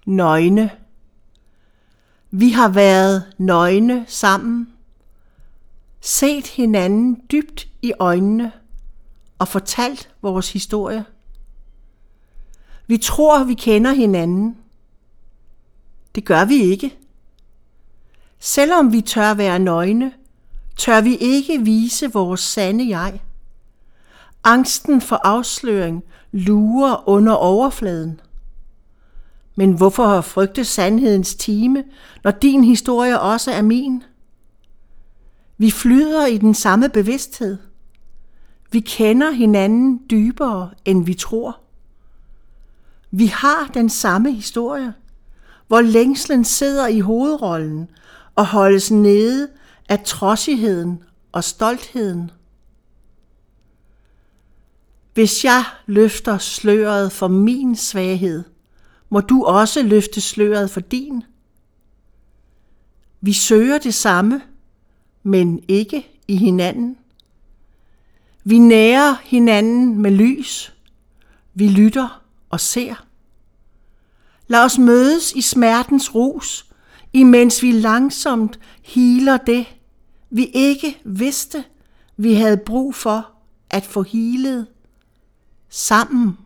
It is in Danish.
Nøgne. Vi har været nøgne sammen, set hinanden dybt i øjnene og fortalt vores historie. Vi tror, vi kender hinanden. Det gør vi ikke. Selvom vi tør være nøgne, tør vi ikke vise vores sande jeg. Angsten for afsløring lurer under overfladen. Men hvorfor frygte sandhedens time, når din historie også er min? Vi flyder i den samme bevidsthed. Vi kender hinanden dybere, end vi tror. Vi har den samme historie, hvor længslen sidder i hovedrollen og holdes nede af trodsigheden og stoltheden. Hvis jeg løfter sløret for min svaghed, må du også løfte sløret for din. Vi søger det samme, men ikke i hinanden. Vi nærer hinanden med lys. Vi lytter og ser. Lad os mødes i smertens rus, imens vi langsomt healer det, vi ikke vidste, vi havde brug for at få healet sammen.